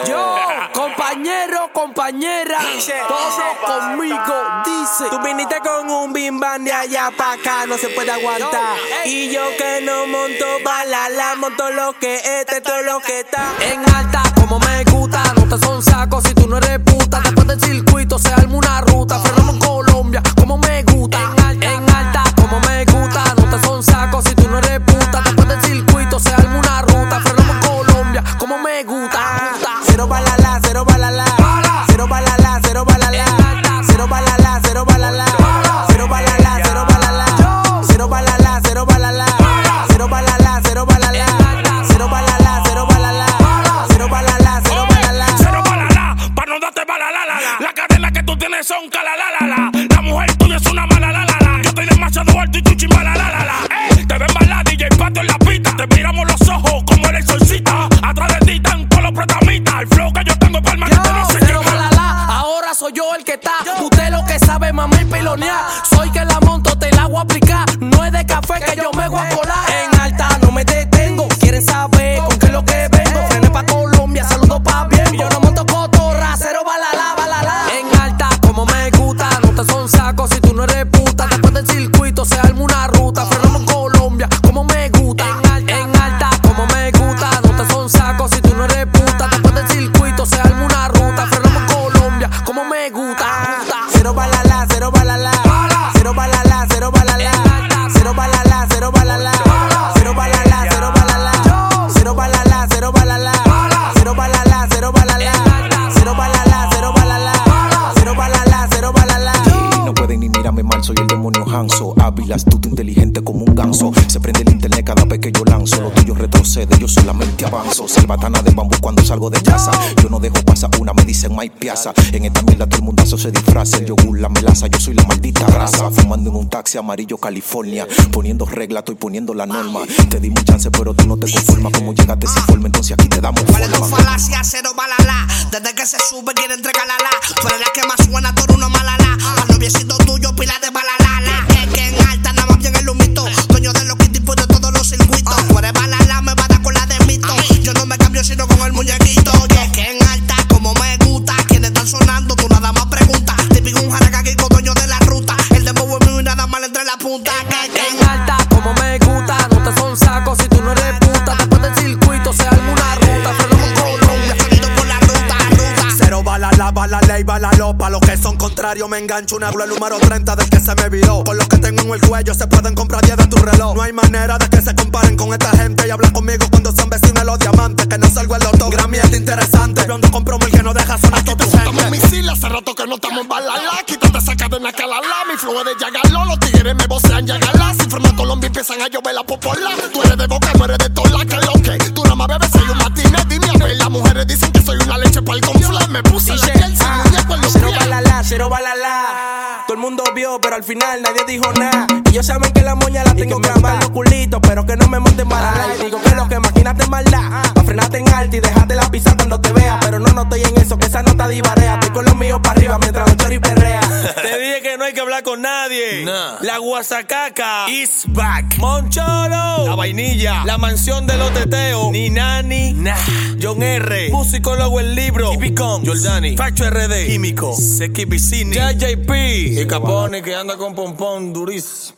Yo, compañero, compañera, todo conmigo dice. Tú viniste con un bim bam de allá pa' acá, no se puede aguantar. Y yo que no monto balala, monto lo que todo lo que está. En alta, como me gusta, no te son sacos si tú no eres puta. Después del circuito se arma una ruta, frenamos Colombia, como me gusta. En alta, como me gusta, no te son sacos si tú no eres puta. Después del circuito se arma una ruta, frenamos Colombia, como me gusta. Cero balala, cero balala, cero balala, cero balala, cero balala, cero balala, cero balala, cero balala, cero balala, cero balala, cero balala, cero balala, cero balala, cero balala, cero balala, cero balala, cero balala, pa' no darte balala. La cadena que tú tienes son calalala. La mujer tuya es una malalala. Yo estoy demasiado alto y tú chimbalalala. Te ven mala DJ Pato en la pista. Te miramos los ojos como el solcita. Atrás de ti están todos los pretamitas. El flow que yo tengo es palma que te no sé cero balala, ahora soy yo el que está. Usted lo que sabe, mamá, y pilonear. Soy que la monto, te la voy a aplicar. No es de café que yo me voy a colar. En alta no me detengo. Quieren saber con qué es lo que vengo. Frené pa' Colombia, saludo pa' bien. Yo no monto cotorra, cero balala, balala. En alta, como me gusta, no te son sacos si tú no eres puta. Después del circuito se arma una ruta, frenamos Colombia, como me gusta. En alta, como me gusta, no te son sacos si tú no eres puta. Después del circuito se arma una ruta, frenamos Colombia, como me gusta. Cero balala, cero balala, cero balala, cero balala, cero balala, cero balala, cero balala, cero balala, cero balala, cero balala, cero balala, cero balala, cero balala, cero balala, cero balala, cero balala. No pueden ni mirarme mal, soy el demonio Hanso. Hábil, astuto, inteligente como un ganso. Se prende el internet cada vez que yo lanzo. Lo tuyo retrocede, yo solamente avanzo. Selvatana de bambú cuando salgo de casa. Yo no dejo pasar una, me dicen Mike Piazza. En esta mierda todo el mundazo se disfraza. El yogur, la melaza, yo soy la maldita raza. Fumando en un taxi amarillo California. Poniendo regla, estoy poniendo la norma. Te di un chance pero tú no te conformas. Como llegaste sin forma, entonces aquí te damos ¿Cuál es tu forma. falacia? Cero balala. Desde que se sube quiere entregarla. Tú eres la que más suena, tú eres una malala. Al noviecito tuyo, pila de balala. Es que en alta nada más bien el humito. Dueño de los kits y de todos los circuitos. Tú eres balala, me va a dar con la de mito. Yo no me cambio sino con el muñequito. Y es que en alta, como me gusta, quienes están sonando, tú nada más preguntas. Típico un jaracaquico, dueño de la ruta. El dembow es mío y nada más le entre la punta. En alta, como me gusta, no te son sacos si tú no eres puta. Después del circuito se arma una ruta, frenamos Colombia. Sonido por la ruta. Cero balala, balala y balalo. Pa' los que son contrarios me engancho un hablo el número 30 del que se me viró. Con lo que tengo en el cuello se pueden comprar 10 de tu reloj. No hay manera de que se comparen con esta gente. Y hablan conmigo cuando son vecinos de los diamantes. Que no salgo el loto, Grammy es interesante. Yo ando con promo el que no deja sonar todo tu Estamos gente. misiles, hace rato que no estamos en balala. Quítate esa cadena calala. Mi flow es de Yagaló, los tigres me vocean Yagalá. Si forma Colombia empiezan a llover la popola. Tú eres de boca, no eres de tola, que lo que. Tú nada más bebes, soy un matine, dime a ver. Las mujeres dicen que soy una leche para el conflé. Me puse la piel sin muñeco en los Cero pies. balala, cero balala. Todo el mundo vio, pero al final nadie dijo nada. Ellos saben que la moña la tengo grabada en los culitos, pero que no me monten balala. Y digo que lo que maquinaste es maldad. Pa' frenarte en alta y dejarte la pizza cuando te vea. Pero no estoy en eso, que esa nota divarea. Estoy con los míos para arriba mientras los chori perrea. Te dije que no hay que hablar con nadie. La guasacaca is back. Moncholo, la vainilla, la mansión de los teteos. Ni nani, nah. John R, musicólogo el libro. Y Picón, Jordani, Facho RD, químico. Seki Vicini, JJP, y Capone que anda con pompón durísimo.